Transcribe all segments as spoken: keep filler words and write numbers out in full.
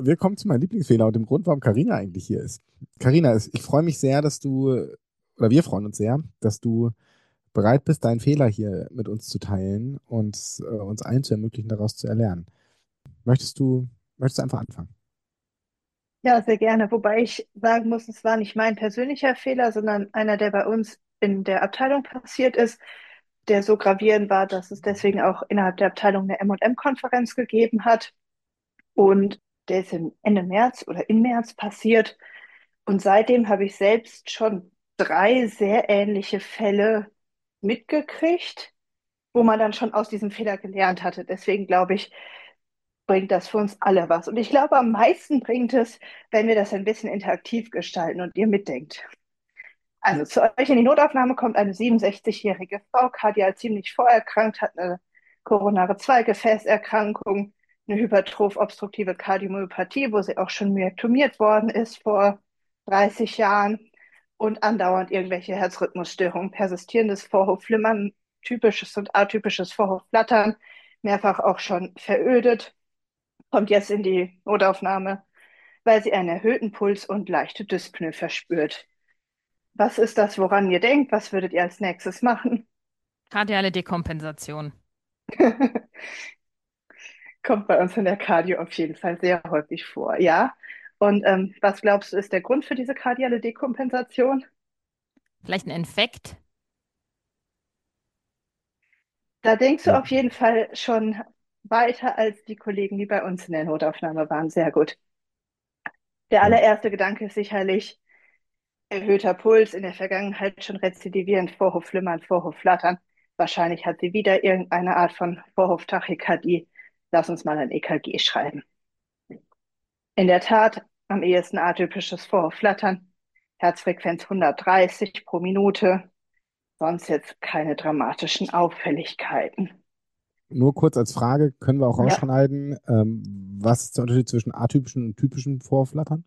wir kommen zu meinem Lieblingsfehler und dem Grund, warum Karina eigentlich hier ist. Karina, ich freue mich sehr, dass du, oder wir freuen uns sehr, dass du bereit bist, deinen Fehler hier mit uns zu teilen und äh, uns allen zu ermöglichen, daraus zu erlernen. Möchtest du, möchtest du einfach anfangen? Ja, sehr gerne. Wobei ich sagen muss, es war nicht mein persönlicher Fehler, sondern einer, der bei uns in der Abteilung passiert ist, der so gravierend war, dass es deswegen auch innerhalb der Abteilung eine M und M-Konferenz gegeben hat. Und der ist im Ende März oder im März passiert. Und seitdem habe ich selbst schon drei sehr ähnliche Fälle mitgekriegt, wo man dann schon aus diesem Fehler gelernt hatte. Deswegen glaube ich, bringt das für uns alle was. Und ich glaube, am meisten bringt es, wenn wir das ein bisschen interaktiv gestalten und ihr mitdenkt. Also zu euch in die Notaufnahme kommt eine siebenundsechzigjährige Frau, kardial ziemlich vorerkrankt, hat eine koronare zwei Gefäßerkrankung, eine hypertroph-obstruktive Kardiomyopathie, wo sie auch schon myektomiert worden ist vor dreißig Jahren und andauernd irgendwelche Herzrhythmusstörungen, persistierendes Vorhofflimmern, typisches und atypisches Vorhofflattern, mehrfach auch schon verödet, kommt jetzt in die Notaufnahme, weil sie einen erhöhten Puls und leichte Dyspnoe verspürt. Was ist das, woran ihr denkt? Was würdet ihr als nächstes machen? Kardiale Dekompensation. Kommt bei uns in der Cardio auf jeden Fall sehr häufig vor, ja. Und ähm, was glaubst du, ist der Grund für diese kardiale Dekompensation? Vielleicht ein Infekt? Da denkst du Ja. auf jeden Fall schon weiter als die Kollegen, die bei uns in der Notaufnahme waren. Sehr gut. Der Ja. allererste Gedanke ist sicherlich erhöhter Puls, in der Vergangenheit schon rezidivierend, Vorhofflimmern, Vorhofflattern. Wahrscheinlich hat sie wieder irgendeine Art von Vorhoftachykardie. Lass uns mal ein E K G schreiben. In der Tat am ehesten atypisches Vorhofflattern, Herzfrequenz hundertdreißig pro Minute, sonst jetzt keine dramatischen Auffälligkeiten. Nur kurz als Frage, können wir auch Ja, rausschneiden, ähm, was ist der Unterschied zwischen atypischen und typischen Vorflattern?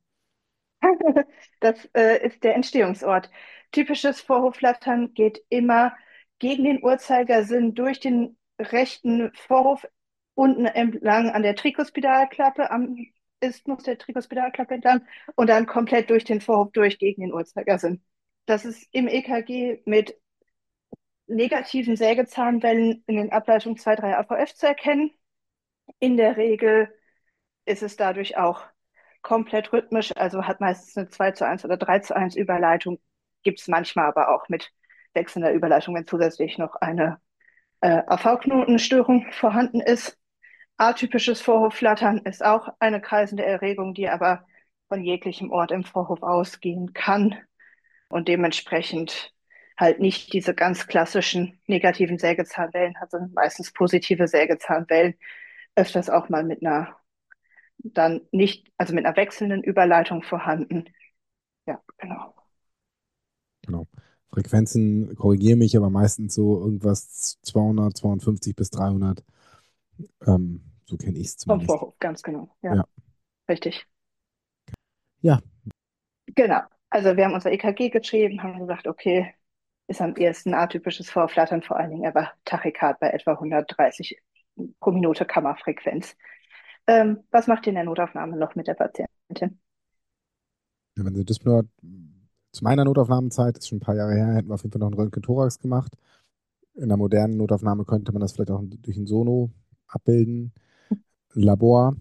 das äh, ist der Entstehungsort. Typisches Vorhofflattern geht immer gegen den Uhrzeigersinn durch den rechten Vorhof unten entlang an der Trikospidalklappe, am Isthmus der Trikospidalklappe entlang und dann komplett durch den Vorhof durch gegen den Uhrzeigersinn. Das ist im E K G mit negativen Sägezahnwellen in den Ableitungen zwei drei A V F zu erkennen. In der Regel ist es dadurch auch komplett rhythmisch, also hat meistens eine zwei zu eins oder drei zu eins Überleitung, gibt es manchmal aber auch mit wechselnder Überleitung, wenn zusätzlich noch eine äh, A V-Knotenstörung vorhanden ist. Atypisches Vorhofflattern ist auch eine kreisende Erregung, die aber von jeglichem Ort im Vorhof ausgehen kann und dementsprechend halt nicht diese ganz klassischen negativen Sägezahnwellen hat, sondern meistens positive Sägezahnwellen, öfters auch mal mit einer dann nicht, also mit einer wechselnden Überleitung vorhanden. Ja, genau. Genau. Frequenzen korrigiere mich, aber meistens so irgendwas zweihundert, zweihundertfünfzig bis dreihundert. Ähm, so kenne ich es Vom zumindest. Vorhof, ganz genau. Ja, Ja. richtig. Ja, Genau. Also wir haben unser E K G geschrieben, haben gesagt, okay, ist am ehesten atypisches Vorflattern, vor allen Dingen aber Tachykard bei etwa hundertdreißig pro Minute Kammerfrequenz. Ähm, was macht ihr in der Notaufnahme noch mit der Patientin? wenn sie das nur zu meiner Notaufnahmezeit, das ist schon ein paar Jahre her, hätten wir auf jeden Fall noch einen Röntgen-Thorax gemacht. In der modernen Notaufnahme könnte man das vielleicht auch durch ein Sono abbilden. Ein Labor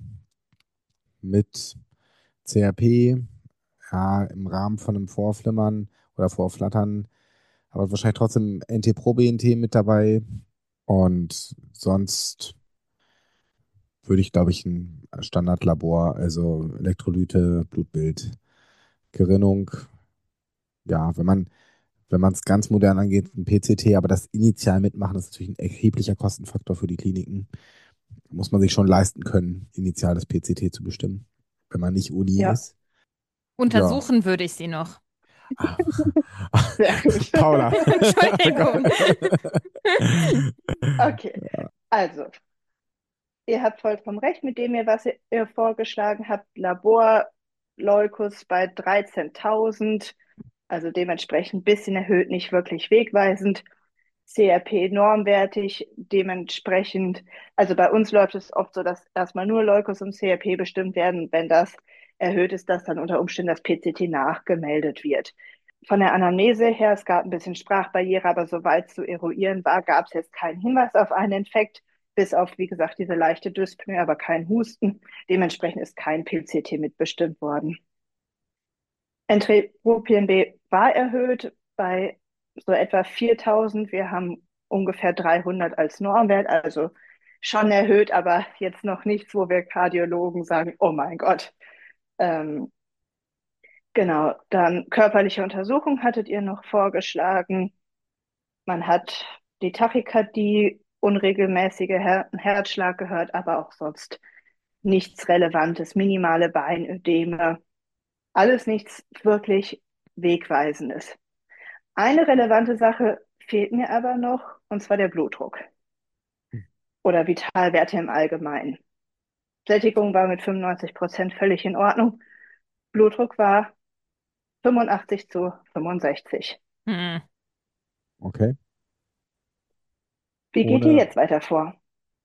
mit C R P, ja, im Rahmen von einem Vorflimmern oder Vorflattern, aber wahrscheinlich trotzdem N T-proBNP mit dabei. Und sonst würde ich, glaube ich, ein Standardlabor, also Elektrolyte, Blutbild, Gerinnung, ja, wenn man, wenn man es ganz modern angeht, ein P C T, aber das initial mitmachen, ist natürlich ein erheblicher Kostenfaktor für die Kliniken. Muss man sich schon leisten können, initial das P C T zu bestimmen, wenn man nicht Uni Ja, ist. Ja. Untersuchen würde ich sie noch. Ah. sehr gut. Paula. Entschuldigung. Okay, also, ihr habt vollkommen recht mit dem, ihr, was ihr, ihr vorgeschlagen habt. Labor Leukus bei dreizehntausend, also dementsprechend ein bisschen erhöht, nicht wirklich wegweisend. C R P normwertig, dementsprechend, also bei uns läuft es oft so, dass erstmal nur Leukos und C R P bestimmt werden. Wenn das erhöht ist, dass dann unter Umständen das P C T nachgemeldet wird. Von der Anamnese her, es gab ein bisschen Sprachbarriere, aber soweit zu eruieren war, gab es jetzt keinen Hinweis auf einen Infekt, bis auf, wie gesagt, diese leichte Dyspnoe, aber kein Husten. Dementsprechend ist kein P C T mitbestimmt worden. Entropien-B war erhöht bei so etwa viertausend. Wir haben ungefähr dreihundert als Normwert, also schon erhöht, aber jetzt noch nichts, wo wir Kardiologen sagen, oh mein Gott. Ähm, genau, dann körperliche Untersuchung hattet ihr noch vorgeschlagen. Man hat die Tachykardie, unregelmäßige Her Herzschlag gehört, aber auch sonst nichts Relevantes, minimale Beinödeme, alles nichts wirklich Wegweisendes. Eine relevante Sache fehlt mir aber noch, und zwar der Blutdruck oder Vitalwerte im Allgemeinen. Sättigung war mit fünfundneunzig Prozent völlig in Ordnung. Blutdruck war fünfundachtzig zu fünfundsechzig. Hm. Okay. Wie geht ihr Ohne. jetzt weiter vor?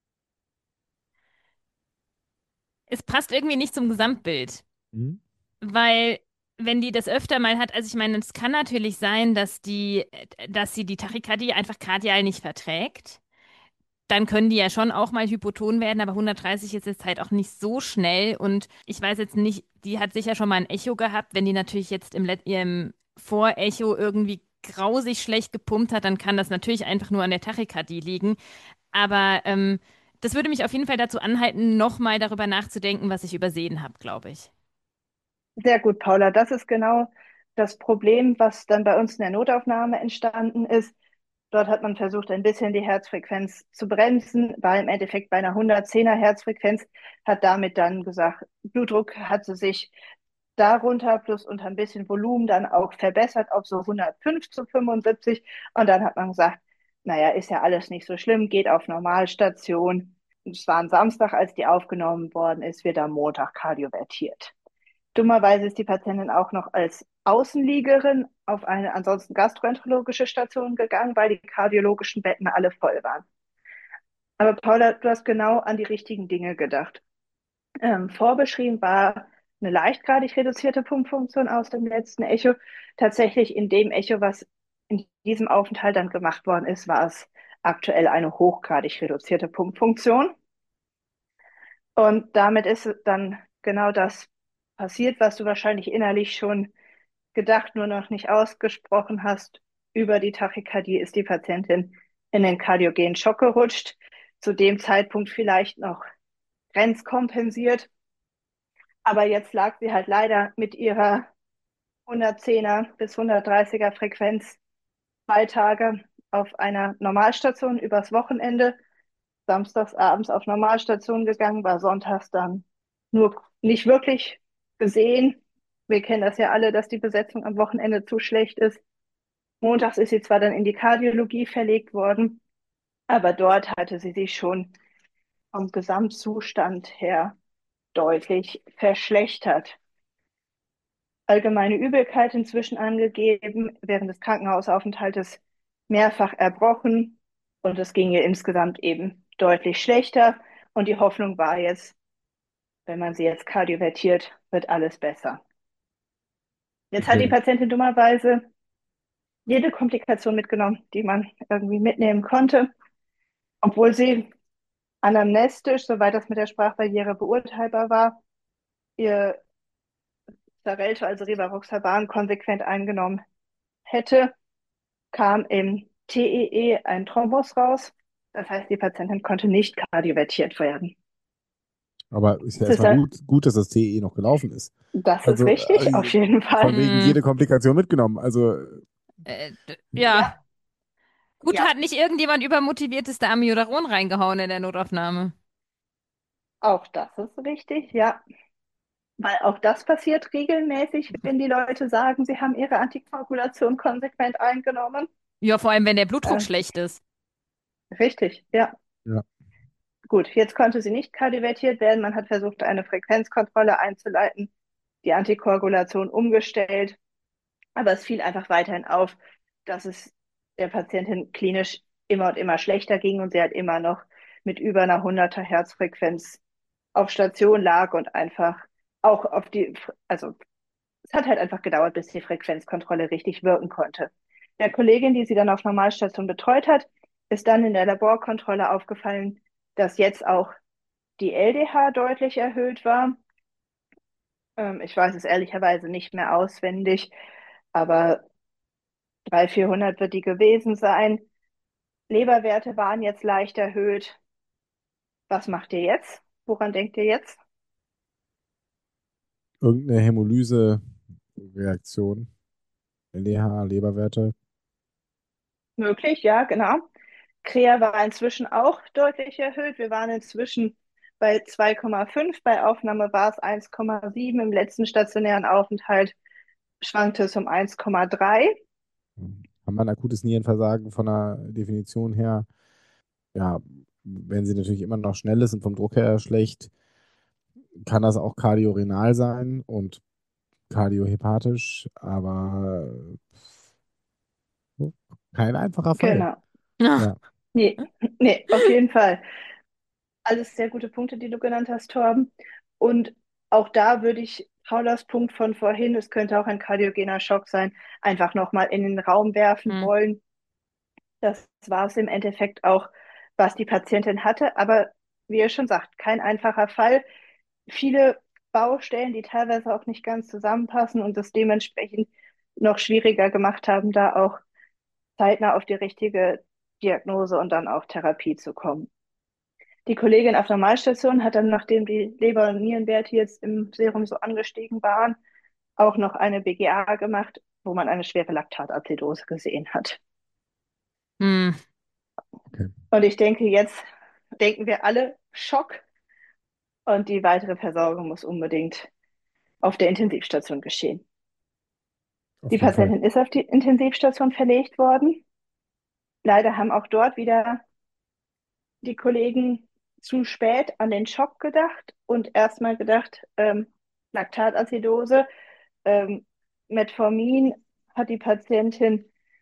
Es passt irgendwie nicht zum Gesamtbild, Hm? weil wenn die das öfter mal hat, also ich meine, es kann natürlich sein, dass die, dass sie die Tachykardie einfach kardial nicht verträgt. Dann können die ja schon auch mal hypoton werden, aber hundertdreißig ist jetzt halt auch nicht so schnell. Und ich weiß jetzt nicht, die hat sicher schon mal ein Echo gehabt. Wenn die natürlich jetzt im, Let- im Vorecho irgendwie grausig schlecht gepumpt hat, dann kann das natürlich einfach nur an der Tachykardie liegen. Aber ähm, das würde mich auf jeden Fall dazu anhalten, nochmal darüber nachzudenken, was ich übersehen habe, glaube ich. Sehr gut, Paula. Das ist genau das Problem, was dann bei uns in der Notaufnahme entstanden ist. Dort hat man versucht, ein bisschen die Herzfrequenz zu bremsen, war im Endeffekt bei einer hundertzehner Herzfrequenz, hat damit dann gesagt, Blutdruck hatte sich darunter plus unter ein bisschen Volumen dann auch verbessert auf so hundertfünf zu fünfundsiebzig. Und dann hat man gesagt, naja, ist ja alles nicht so schlimm, geht auf Normalstation. Es war ein Samstag, als die aufgenommen worden ist, wird am Montag kardiovertiert. Dummerweise ist die Patientin auch noch als Außenliegerin auf eine ansonsten gastroenterologische Station gegangen, weil die kardiologischen Betten alle voll waren. Aber Paula, du hast genau an die richtigen Dinge gedacht. Ähm, vorbeschrieben war eine leichtgradig reduzierte Pumpfunktion aus dem letzten Echo. Tatsächlich in dem Echo, was in diesem Aufenthalt dann gemacht worden ist, war es aktuell eine hochgradig reduzierte Pumpfunktion. Und damit ist dann genau das passiert, was du wahrscheinlich innerlich schon gedacht, nur noch nicht ausgesprochen hast. Über die Tachykardie ist die Patientin in den kardiogenen Schock gerutscht. Zu dem Zeitpunkt vielleicht noch grenzkompensiert. Aber jetzt lag sie halt leider mit ihrer hundertzehner bis hundertdreißiger Frequenz zwei Tage auf einer Normalstation übers Wochenende. Samstags abends auf Normalstation gegangen, war sonntags dann nur nicht wirklich gesehen. Wir kennen das ja alle, dass die Besetzung am Wochenende zu schlecht ist. Montags ist sie zwar dann in die Kardiologie verlegt worden, aber dort hatte sie sich schon vom Gesamtzustand her deutlich verschlechtert. Allgemeine Übelkeit inzwischen angegeben, während des Krankenhausaufenthaltes mehrfach erbrochen und es ging ihr insgesamt eben deutlich schlechter und die Hoffnung war jetzt, wenn man sie jetzt kardiovertiert, wird alles besser. Jetzt hat die Okay. Patientin dummerweise jede Komplikation mitgenommen, die man irgendwie mitnehmen konnte, obwohl sie anamnestisch, soweit das mit der Sprachbarriere beurteilbar war, ihr Xarelto, also Rivaroxaban, konsequent eingenommen hätte, kam im T E E ein Thrombus raus. Das heißt, die Patientin konnte nicht kardiovertiert werden. Aber ist ja Das ist, erstmal ja- gut, gut, dass das T E noch gelaufen ist. das ist Also richtig, äh, auf jeden Fall. von wegen Hm, jede Komplikation mitgenommen. Also äh, d- Ja, ja, gut, ja, hat nicht irgendjemand übermotiviertes da Amiodaron reingehauen in der Notaufnahme. auch das ist richtig, ja. Weil auch das passiert regelmäßig, wenn die Leute sagen, sie haben ihre Antikoagulation konsequent eingenommen. Ja, vor allem, wenn der Blutdruck Äh, schlecht ist. richtig, ja. ja, Gut, jetzt konnte sie nicht kardiovertiert werden. Man hat versucht, eine Frequenzkontrolle einzuleiten, die Antikoagulation umgestellt. Aber es fiel einfach weiterhin auf, dass es der Patientin klinisch immer und immer schlechter ging und sie halt immer noch mit über einer hunderter Herzfrequenz auf Station lag und einfach auch auf die, also es hat halt einfach gedauert, bis die Frequenzkontrolle richtig wirken konnte. Der Kollegin, die sie dann auf Normalstation betreut hat, ist dann in der Laborkontrolle aufgefallen, dass jetzt auch die L D H deutlich erhöht war. Ähm, ich weiß es ehrlicherweise nicht mehr auswendig, aber dreihundert, vierhundert wird die gewesen sein. Leberwerte waren jetzt leicht erhöht. Was macht ihr jetzt? Woran denkt ihr jetzt? Irgendeine Hämolyse-Reaktion, L D H, Leberwerte. Möglich, ja, genau. Krea war inzwischen auch deutlich erhöht. Wir waren inzwischen bei zwei Komma fünf, bei Aufnahme war es eins Komma sieben, im letzten stationären Aufenthalt schwankte es um eins Komma drei. Haben wir ein akutes Nierenversagen von der Definition her? Ja, wenn sie natürlich immer noch schnell ist und vom Druck her schlecht, kann das auch kardiorenal sein und kardiohepatisch, aber äh, kein einfacher Fall. Genau. Ja. Ja, Nee, nee, auf jeden Fall. Alles sehr gute Punkte, die du genannt hast, Torben. Und auch da würde ich Paulas Punkt von vorhin, es könnte auch ein kardiogener Schock sein, einfach nochmal in den Raum werfen Hm. wollen. Das war es im Endeffekt auch, was die Patientin hatte. Aber wie ihr schon sagt, kein einfacher Fall. Viele Baustellen, die teilweise auch nicht ganz zusammenpassen und es dementsprechend noch schwieriger gemacht haben, da auch zeitnah auf die richtige Diagnose und dann auch Therapie zu kommen. Die Kollegin auf der Normalstation hat dann, nachdem die Leber- und Nierenwerte jetzt im Serum so angestiegen waren, auch noch eine B G A gemacht, wo man eine schwere Laktatabledose gesehen hat. Hm. okay. Und ich denke, jetzt denken wir alle Schock und die weitere Versorgung muss unbedingt auf der Intensivstation geschehen. Auf Die jeden Fall. Patientin ist auf die Intensivstation verlegt worden. Leider haben auch dort wieder die Kollegen zu spät an den Schock gedacht und erstmal gedacht, ähm, Laktatabledose. Ähm, Metformin hat die Patientin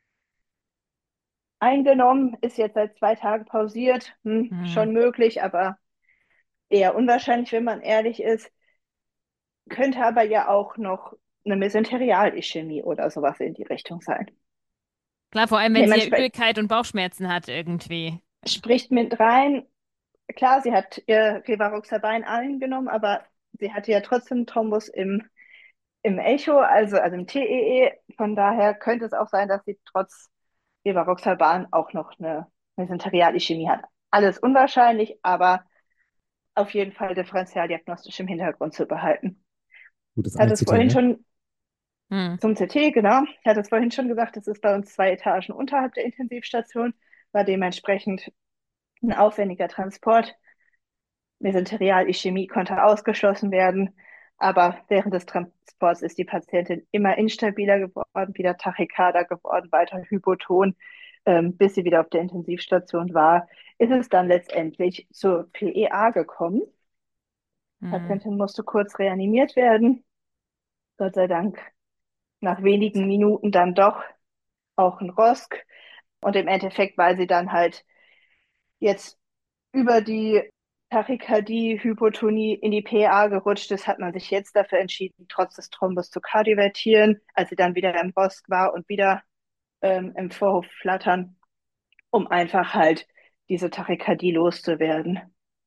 eingenommen, ist jetzt seit zwei Tagen pausiert. Hm, Hm. schon möglich, aber eher unwahrscheinlich, wenn man ehrlich ist. Könnte aber ja auch noch eine Mesenterial-Ischämie oder sowas in die Richtung sein. Klar, vor allem, wenn sie ja Dementsprechend Übelkeit und Bauchschmerzen hat irgendwie. spricht mit rein, klar, sie hat ihr Rivaroxaban eingenommen, aber sie hatte ja trotzdem Thrombus im, im Echo, also, also im T E E. Von daher könnte es auch sein, dass sie trotz Rivaroxaban auch noch eine Mesenterial-Ischämie hat. Alles unwahrscheinlich, aber auf jeden Fall differentialdiagnostisch im Hintergrund zu behalten. Gutes Ich hatte es I C T, vorhin ne? schon Hm. zum C T, genau. Ich hatte es vorhin schon gesagt, es ist bei uns zwei Etagen unterhalb der Intensivstation, war dementsprechend ein aufwendiger Transport. Mesenterial-Ischämie konnte ausgeschlossen werden, aber während des Transports ist die Patientin immer instabiler geworden, wieder tachykarder geworden, weiter hypoton, ähm, bis sie wieder auf der Intensivstation war. Ist es dann letztendlich zur P E A gekommen. Die Hm. Patientin musste kurz reanimiert werden. Gott sei Dank nach wenigen Minuten dann doch auch ein R O S C. Und im Endeffekt, weil sie dann halt jetzt über die Tachykardie, Hypotonie in die P A gerutscht ist, hat man sich jetzt dafür entschieden, trotz des Thrombus zu kardiovertieren, als sie dann wieder im R O S C war und wieder ähm, im Vorhof flattern, um einfach halt diese Tachykardie loszuwerden.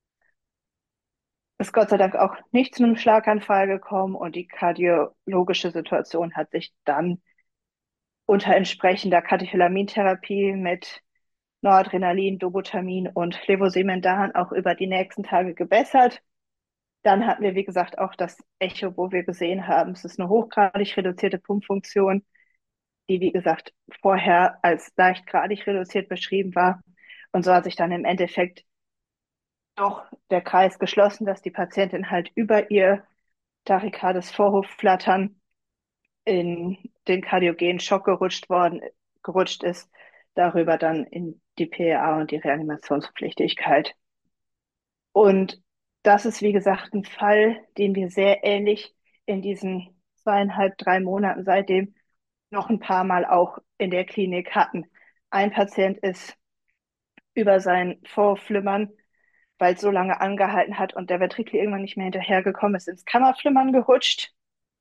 Ist Gott sei Dank auch nicht zu einem Schlaganfall gekommen und die kardiologische Situation hat sich dann unter entsprechender Katecholamintherapie mit Noradrenalin, Dobutamin und Levosimendan auch über die nächsten Tage gebessert. Dann hatten wir, wie gesagt, auch das Echo, wo wir gesehen haben, es ist eine hochgradig reduzierte Pumpfunktion, die, wie gesagt, vorher als leichtgradig reduziert beschrieben war. Und so hat sich dann im Endeffekt doch der Kreis geschlossen, dass die Patientin halt über ihr tachykades Vorhofflattern in den kardiogenen Schock gerutscht worden, gerutscht ist, darüber dann in die P A und die Reanimationspflichtigkeit. Und das ist, wie gesagt, ein Fall, den wir sehr ähnlich in diesen zweieinhalb, drei Monaten seitdem noch ein paar Mal auch in der Klinik hatten. Ein Patient ist über sein Vorflimmern, weil es so lange angehalten hat und der Ventrikel irgendwann nicht mehr hinterhergekommen ist, ins Kammerflimmern gerutscht.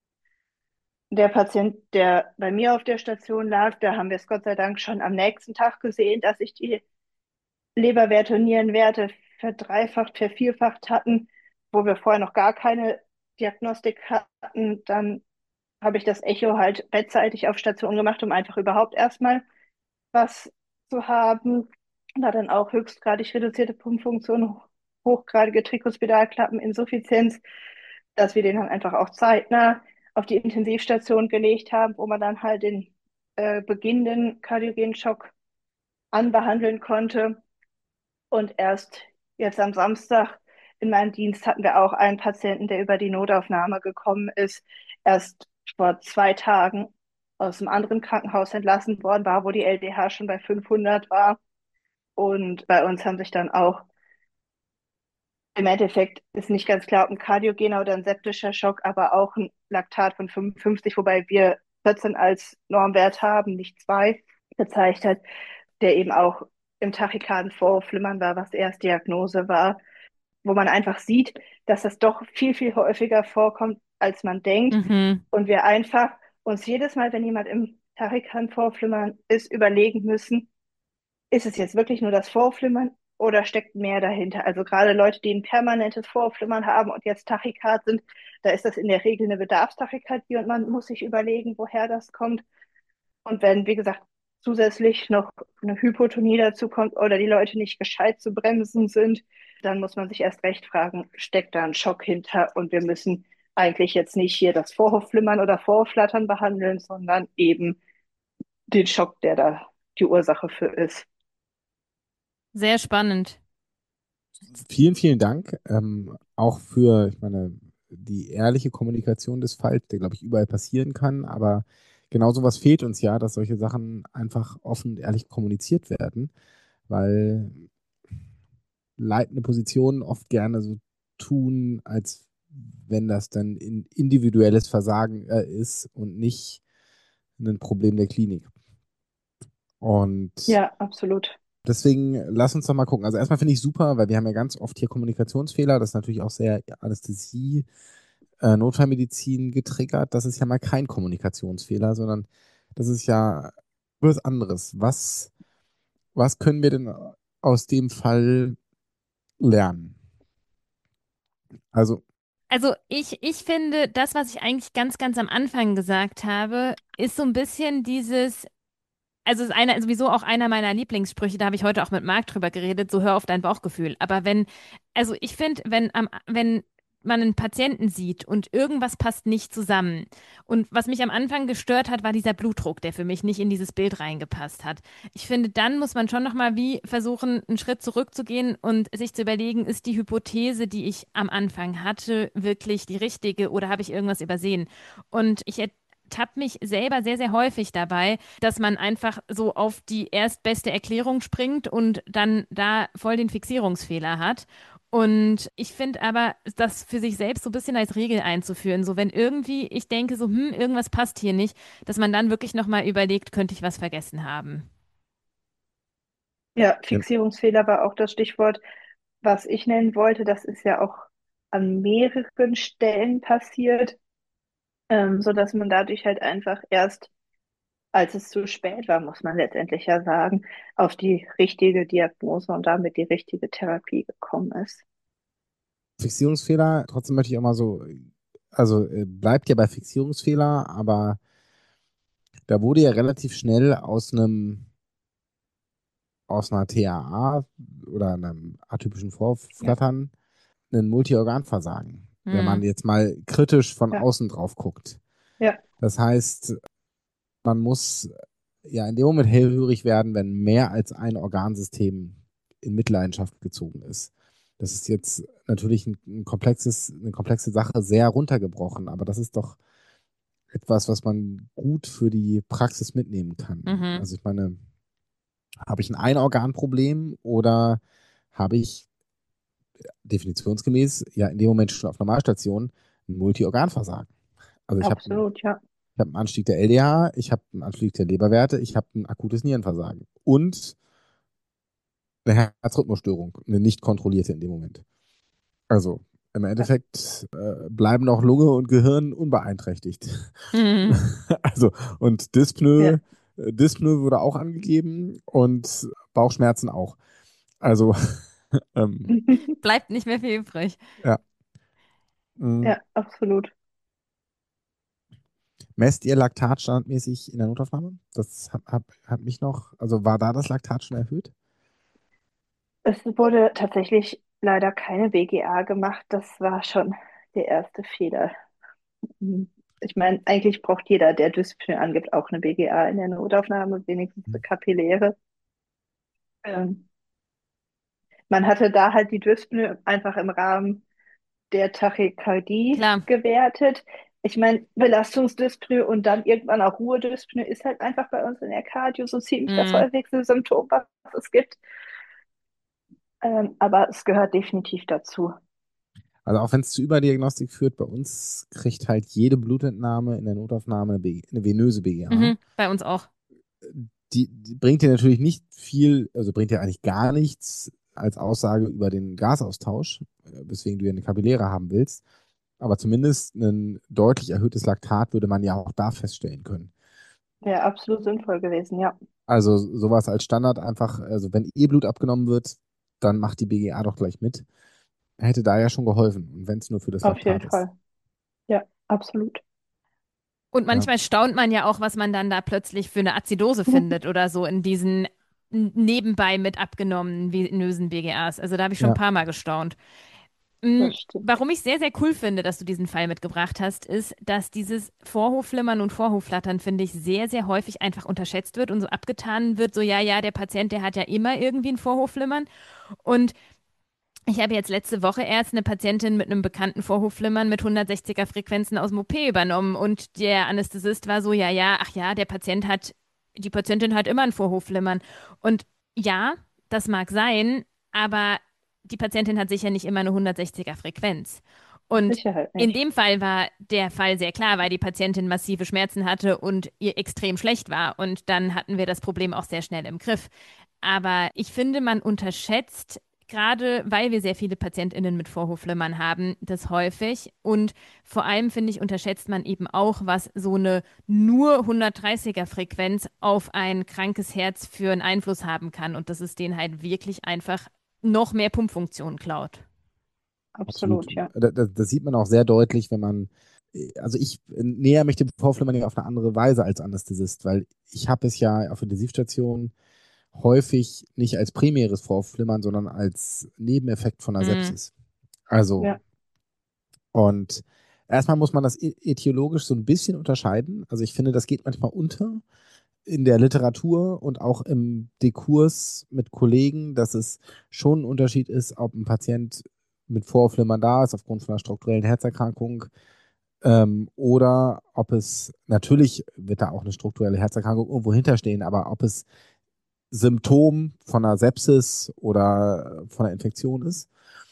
Der Patient, der bei mir auf der Station lag, da haben wir es Gott sei Dank schon am nächsten Tag gesehen, dass sich die Leberwerte und Nierenwerte verdreifacht, vervierfacht hatten, wo wir vorher noch gar keine Diagnostik hatten. Dann habe ich das Echo halt rechtzeitig auf Station gemacht, um einfach überhaupt erstmal was zu haben. Und da dann auch höchstgradig reduzierte Pumpfunktion, hochgradige Trikospedalklappeninsuffizienz, dass wir den dann einfach auch zeitnah auf die Intensivstation gelegt haben, wo man dann halt den äh, beginnenden kardiogenen Schock anbehandeln konnte. Und erst jetzt am Samstag in meinem Dienst hatten wir auch einen Patienten, der über die Notaufnahme gekommen ist, erst vor zwei Tagen aus einem anderen Krankenhaus entlassen worden war, wo die L D H schon bei fünfhundert war. Und bei uns haben sich dann auch, im Endeffekt ist nicht ganz klar, ob ein kardiogener oder ein septischer Schock, aber auch ein Laktat von fünfundfünfzig, wobei wir vierzehn als Normwert haben, nicht zwei, gezeigt hat, der eben auch im Tachykarden Vorflimmern war, was erst Diagnose war, wo man einfach sieht, dass das doch viel, viel häufiger vorkommt, als man denkt. Mhm. Und wir einfach uns jedes Mal, wenn jemand im Tachykarden Vorflimmern ist, überlegen müssen, ist es jetzt wirklich nur das Vorflimmern oder steckt mehr dahinter? Also gerade Leute, die ein permanentes Vorflimmern haben und jetzt Tachykard sind, da ist das in der Regel eine Bedarfstachykardie und man muss sich überlegen, woher das kommt. Und wenn, wie gesagt, zusätzlich noch eine Hypotonie dazu kommt oder die Leute nicht gescheit zu bremsen sind, dann muss man sich erst recht fragen, steckt da ein Schock hinter? Und wir müssen eigentlich jetzt nicht hier das Vorhofflimmern oder Vorhofflattern behandeln, sondern eben den Schock, der da die Ursache für ist. Sehr spannend. Vielen, vielen Dank. Ähm, auch für, ich meine, die ehrliche Kommunikation des Falls, der, glaube ich, überall passieren kann. Aber genau sowas fehlt uns ja, dass solche Sachen einfach offen und ehrlich kommuniziert werden, weil leitende Positionen oft gerne so tun, als wenn das dann in individuelles Versagen äh, ist und nicht ein Problem der Klinik. Und Ja, absolut. deswegen lass uns doch mal gucken. Also erstmal finde ich super, weil wir haben ja ganz oft hier Kommunikationsfehler. Das ist natürlich auch sehr Anästhesie, äh, Notfallmedizin getriggert. Das ist ja mal kein Kommunikationsfehler, sondern das ist ja was anderes. Was, was können wir denn aus dem Fall lernen? Also, Also ich, ich finde, das, was ich eigentlich ganz, ganz am Anfang gesagt habe, ist so ein bisschen dieses, also ist einer, sowieso auch einer meiner Lieblingssprüche, da habe ich heute auch mit Marc drüber geredet, so hör auf dein Bauchgefühl. Aber wenn, also ich finde, wenn am, wenn man einen Patienten sieht und irgendwas passt nicht zusammen. Und was mich am Anfang gestört hat, war dieser Blutdruck, der für mich nicht in dieses Bild reingepasst hat. Ich finde, dann muss man schon nochmal wie versuchen, einen Schritt zurückzugehen und sich zu überlegen, ist die Hypothese, die ich am Anfang hatte, wirklich die richtige oder habe ich irgendwas übersehen? Und ich ertappe mich selber sehr, sehr häufig dabei, dass man einfach so auf die erstbeste Erklärung springt und dann da voll den Fixierungsfehler hat. Und ich finde aber, das für sich selbst so ein bisschen als Regel einzuführen, so wenn irgendwie ich denke, so, hm, irgendwas passt hier nicht, dass man dann wirklich nochmal überlegt, könnte ich was vergessen haben. Ja, ja, Fixierungsfehler war auch das Stichwort, was ich nennen wollte. Das ist ja auch an mehreren Stellen passiert, ähm, sodass man dadurch halt einfach erst, als es zu spät war, muss man letztendlich ja sagen, auf die richtige Diagnose und damit die richtige Therapie gekommen ist. Fixierungsfehler, trotzdem möchte ich auch mal so, also äh, bleibt ja bei Fixierungsfehler, aber da wurde ja relativ schnell aus einem, aus einer T A A oder einem atypischen Ja, Vorflattern ein Multiorganversagen, wenn man Hm. jetzt mal kritisch von ja, außen drauf guckt. ja, Das heißt, man muss ja in dem Moment hellhörig werden, wenn mehr als ein Organsystem in Mitleidenschaft gezogen ist. Das ist jetzt natürlich ein, ein komplexes, eine komplexe Sache, sehr runtergebrochen, aber das ist doch etwas, was man gut für die Praxis mitnehmen kann. Mhm. Also ich meine, habe ich ein Ein-Organ-Problem oder habe ich definitionsgemäß ja in dem Moment schon auf Normalstation ein Multiorganversagen? Also ich habe einen, absolut, ja. ich hab einen Anstieg der L D H, ich habe einen Anstieg der Leberwerte, ich habe ein akutes Nierenversagen. Und eine Herzrhythmusstörung, eine nicht kontrollierte in dem Moment. Also im Endeffekt äh, bleiben auch Lunge und Gehirn unbeeinträchtigt. Mhm. Also, und Ja. Dyspnoe, äh, Dyspnoe wurde auch angegeben und Bauchschmerzen auch. Also, ähm, Bleibt nicht mehr viel übrig. ja. Mm. Ja, absolut. Messt ihr Laktat standardmäßig in der Notaufnahme? Das hat, hat, hat mich noch, also war da das Laktat schon erhöht? Es wurde tatsächlich leider keine B G A gemacht. Das war schon der erste Fehler. Mhm. Ich meine, eigentlich braucht jeder, der Dyspnoe angibt, auch eine B G A in der Notaufnahme, wenigstens eine kapilläre. Ähm, Man hatte da halt die Dyspnoe einfach im Rahmen der Tachykardie Klar. gewertet. Ich meine, Belastungsdyspnoe und dann irgendwann auch Ruhedyspnoe ist halt einfach bei uns in der Cardio so ziemlich das Mhm. häufigste Symptom, was es gibt. Ähm, aber es gehört definitiv dazu. Also auch wenn es zu Überdiagnostik führt, bei uns kriegt halt jede Blutentnahme in der Notaufnahme eine, B, eine venöse B G A. Mhm. Bei uns auch. Die, die bringt dir natürlich nicht viel, also bringt dir eigentlich gar nichts als Aussage über den Gasaustausch, äh, weswegen du ja eine Kapilläre haben willst. Aber zumindest ein deutlich erhöhtes Laktat würde man ja auch da feststellen können. Wäre absolut sinnvoll gewesen, ja. Also sowas als Standard einfach, also wenn E-Blut abgenommen wird, dann macht die B G A doch gleich mit. Hätte da ja schon geholfen. Und wenn es nur für das Auf jeden Laktat ist. Fall. Ja, absolut. Und Ja, manchmal staunt man ja auch, was man dann da plötzlich für eine Azidose findet oder so in diesen n- nebenbei mit abgenommenen venösen B G As. Also da habe ich schon ein ja, paar Mal gestaunt. Mm, Das stimmt. Warum ich sehr, sehr cool finde, dass du diesen Fall mitgebracht hast, ist, dass dieses Vorhofflimmern und Vorhofflattern, finde ich, sehr, sehr häufig einfach unterschätzt wird und so abgetan wird, so ja, ja, der Patient, der hat ja immer irgendwie ein Vorhofflimmern. Und ich habe jetzt letzte Woche erst eine Patientin mit einem bekannten Vorhofflimmern mit hundertsechziger Frequenzen aus dem O P übernommen und der Anästhesist war so, ja, ja, ach ja, der Patient hat, die Patientin hat immer ein Vorhofflimmern. Und ja, das mag sein, aber die Patientin hat sicher nicht immer eine hundertsechziger Frequenz. Mit Und Sicherheit in nicht. dem Fall war der Fall sehr klar, weil die Patientin massive Schmerzen hatte und ihr extrem schlecht war. Und dann hatten wir das Problem auch sehr schnell im Griff. Aber ich finde, man unterschätzt, gerade weil wir sehr viele PatientInnen mit Vorhofflimmern haben, das häufig. Und vor allem, finde ich, unterschätzt man eben auch, was so eine nur hundertdreißiger Frequenz auf ein krankes Herz für einen Einfluss haben kann. Und dass es denen halt wirklich einfach noch mehr Pumpfunktion klaut. absolut. Absolut, ja. Da- da- Das sieht man auch sehr deutlich, wenn man, also ich näher mich dem Vorflimmern ja auf eine andere Weise als Anästhesist, weil ich habe es ja auf Intensivstationen häufig nicht als primäres Vorflimmern, sondern als Nebeneffekt von einer Mm, Sepsis. Also, Ja, und erstmal muss man das e- etiologisch so ein bisschen unterscheiden. Also ich finde, das geht manchmal unter in der Literatur und auch im Diskurs mit Kollegen, dass es schon ein Unterschied ist, ob ein Patient mit Vorflimmern da ist aufgrund von einer strukturellen Herzerkrankung ähm, oder ob es, natürlich wird da auch eine strukturelle Herzerkrankung irgendwo hinterstehen, aber ob es Symptom von einer Sepsis oder von einer Infektion ist.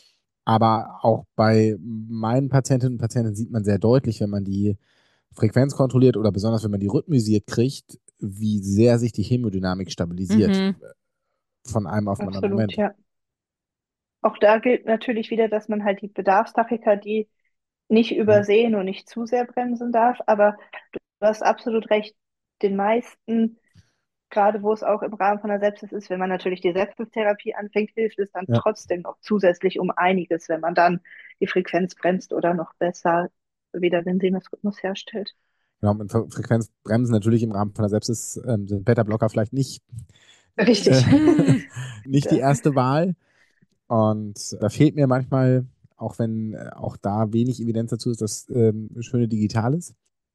Aber auch bei meinen Patientinnen und Patienten sieht man sehr deutlich, wenn man die Frequenz kontrolliert oder besonders wenn man die rhythmisiert kriegt, wie sehr sich die Hämodynamik stabilisiert mhm, von einem auf den anderen absolut, Moment. ja. Auch da gilt natürlich wieder, dass man halt die Bedarfstachykardie nicht Ja, übersehen und nicht zu sehr bremsen darf. Aber du hast absolut recht. Den meisten, gerade wo es auch im Rahmen von der Sepsis ist, wenn man natürlich die Sepsistherapie anfängt, hilft es dann ja. trotzdem noch zusätzlich um einiges, wenn man dann die Frequenz bremst oder noch besser wieder den Sinusrhythmus herstellt. Genau, mit Fre Frequenzbremsen natürlich im Rahmen von der Sepsis ähm, sind Beta-Blocker vielleicht nicht, äh, Richtig. nicht die Ja. erste Wahl. Und da fehlt mir manchmal, auch wenn äh, auch da wenig Evidenz dazu ist, das ähm, schöne Digitales.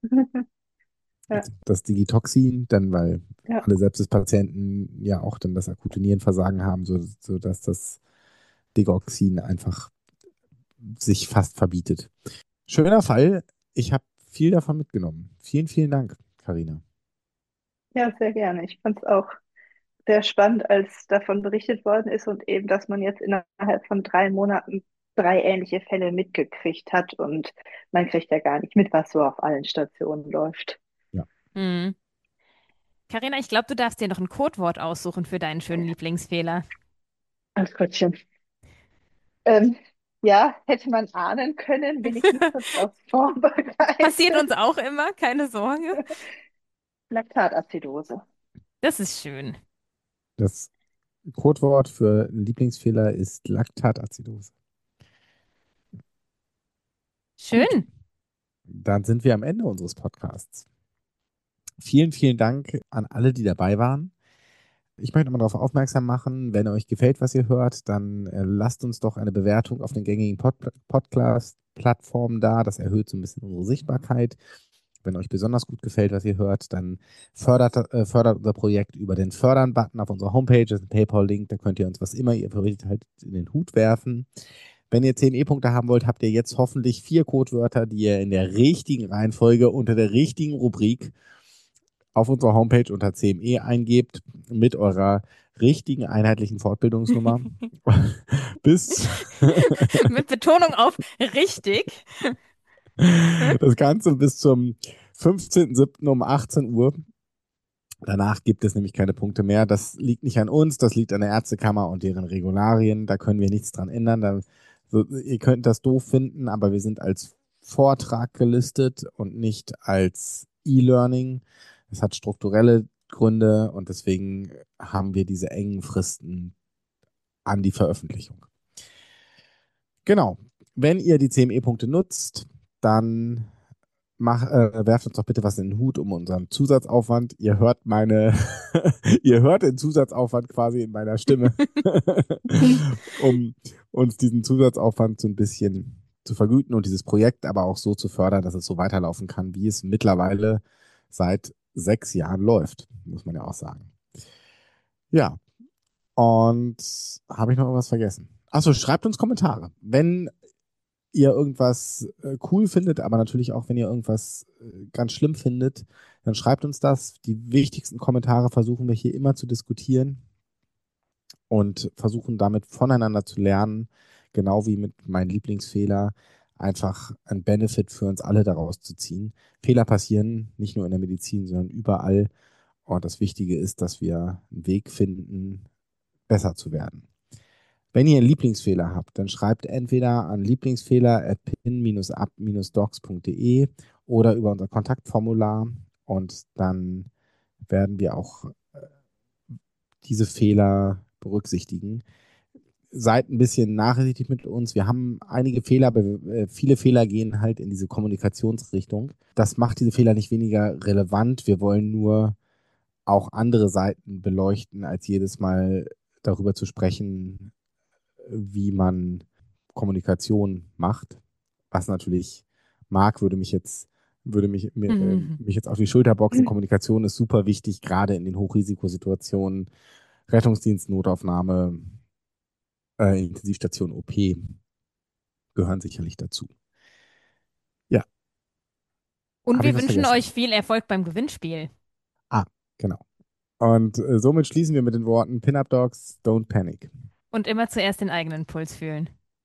Ja, Das Digitoxin, dann, weil ja, alle Sepsis-Patienten ja auch dann das akute Nierenversagen haben, so, so dass das Digoxin einfach sich fast verbietet. Schöner Fall. Ich habe viel davon mitgenommen. Vielen, vielen Dank, Karina. ja, sehr gerne. Ich fand es auch sehr spannend, als davon berichtet worden ist und eben, dass man jetzt innerhalb von drei Monaten drei ähnliche Fälle mitgekriegt hat und man kriegt ja gar nicht mit, was so auf allen Stationen läuft. Ja. mm. Carina, ich glaube, du darfst dir noch ein Codewort aussuchen für deinen schönen Lieblingsfehler. Ach Gottchen. Ähm, ja, hätte man ahnen können, bin ich nicht so drauf Passiert vorbereitet. uns auch immer, keine Sorge. Laktatazidose. Das ist schön. Das Codewort für Lieblingsfehler ist Laktatazidose. Gut, Schön. dann sind wir am Ende unseres Podcasts. Vielen, vielen Dank an alle, die dabei waren. Ich möchte mal darauf aufmerksam machen, wenn euch gefällt, was ihr hört, dann äh, lasst uns doch eine Bewertung auf den gängigen Pod Podcast-Plattformen da. Das erhöht so ein bisschen unsere Sichtbarkeit. Wenn euch besonders gut gefällt, was ihr hört, dann fördert, äh, fördert unser Projekt über den Fördern-Button auf unserer Homepage. Das ist ein PayPal-Link, da könnt ihr uns was immer ihr wollt halt in den Hut werfen. Wenn ihr C M E-Punkte haben wollt, habt ihr jetzt hoffentlich vier Codewörter, die ihr in der richtigen Reihenfolge unter der richtigen Rubrik auf unserer Homepage unter C M E eingebt mit eurer richtigen einheitlichen Fortbildungsnummer. Bis Mit Betonung auf richtig. das Ganze bis zum fünfzehnten siebten um achtzehn Uhr. Danach gibt es nämlich keine Punkte mehr. Das liegt nicht an uns, das liegt an der Ärztekammer und deren Regularien. Da können wir nichts dran ändern. Da, so, ihr könnt das doof finden, aber wir sind als Vortrag gelistet und nicht als E-Learning. Das hat strukturelle Gründe und deswegen haben wir diese engen Fristen an die Veröffentlichung. Genau. Wenn ihr die C M E-Punkte nutzt, dann mach, äh, werft uns doch bitte was in den Hut um unseren Zusatzaufwand. Ihr hört meine, ihr hört den Zusatzaufwand quasi in meiner Stimme, um uns diesen Zusatzaufwand so ein bisschen zu vergüten und dieses Projekt aber auch so zu fördern, dass es so weiterlaufen kann, wie es mittlerweile seit sechs Jahren läuft, muss man ja auch sagen. Ja, und habe ich noch irgendwas vergessen? Achso, schreibt uns Kommentare. Wenn ihr irgendwas äh, cool findet, aber natürlich auch, wenn ihr irgendwas äh, ganz schlimm findet, dann schreibt uns das. Die wichtigsten Kommentare versuchen wir hier immer zu diskutieren und versuchen damit voneinander zu lernen, genau wie mit meinem Lieblingsfehler, einfach einen Benefit für uns alle daraus zu ziehen. Fehler passieren nicht nur in der Medizin, sondern überall. Und das Wichtige ist, dass wir einen Weg finden, besser zu werden. Wenn ihr einen Lieblingsfehler habt, dann schreibt entweder an lieblingsfehler at pin-up-docs.de oder über unser Kontaktformular und dann werden wir auch äh, diese Fehler berücksichtigen. Seid ein bisschen nachsichtig mit uns. Wir haben einige Fehler, aber äh, viele Fehler gehen halt in diese Kommunikationsrichtung. Das macht diese Fehler nicht weniger relevant. Wir wollen nur auch andere Seiten beleuchten, als jedes Mal darüber zu sprechen, wie man Kommunikation macht. Was natürlich Marc würde mich jetzt, würde mich, mir, äh, Mhm. mich jetzt auf die Schulter boxen. Kommunikation ist super wichtig, gerade in den Hochrisikosituationen. Rettungsdienst, Notaufnahme, äh, Intensivstation, O P gehören sicherlich dazu. Ja, Und habe ich wir was wünschen vergessen? euch viel Erfolg beim Gewinnspiel. Ah, genau. Und äh, somit schließen wir mit den Worten Pin-Up Dogs, don't panic. Und immer zuerst den eigenen Puls fühlen.